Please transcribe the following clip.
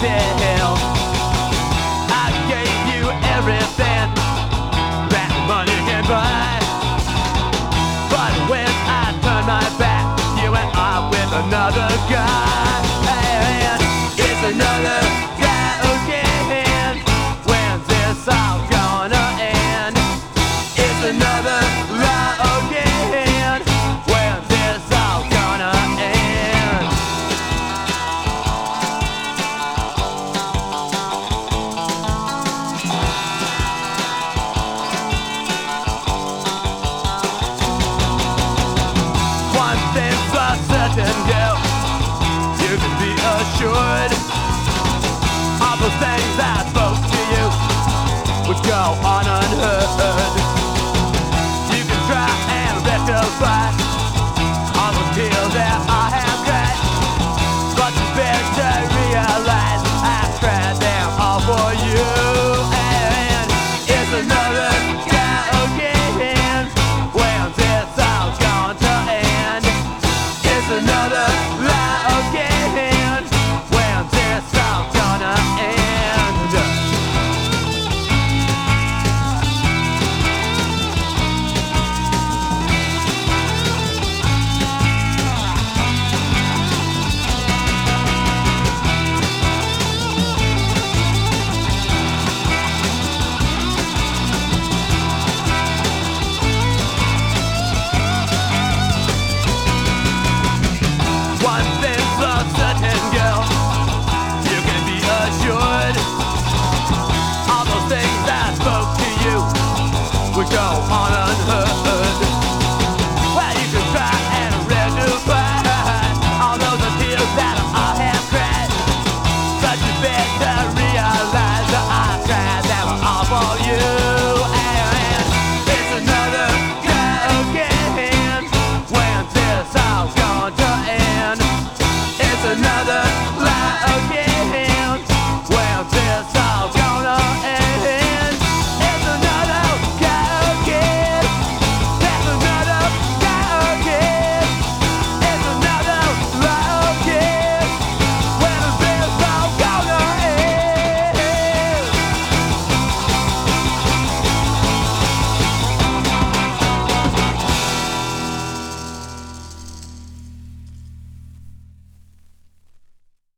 pill. I gave you everything that money can buy, but when I turned my back, you went off with another guy. And it's another guy again. When's this all gonna end? It's another lie again. When's this all gonna end? One thing's for certain, girl, you can be assured all those things I spoke to you would go on unheard. You can try and rectify all the pills that I have tried, but you better to realize I've tried them all for you. And it's another guy again. When's this all going to end? It's another lie again. When's this all gonna end? One thing's for certain, girl, you can be assured all those things I spoke to you would go on unheard.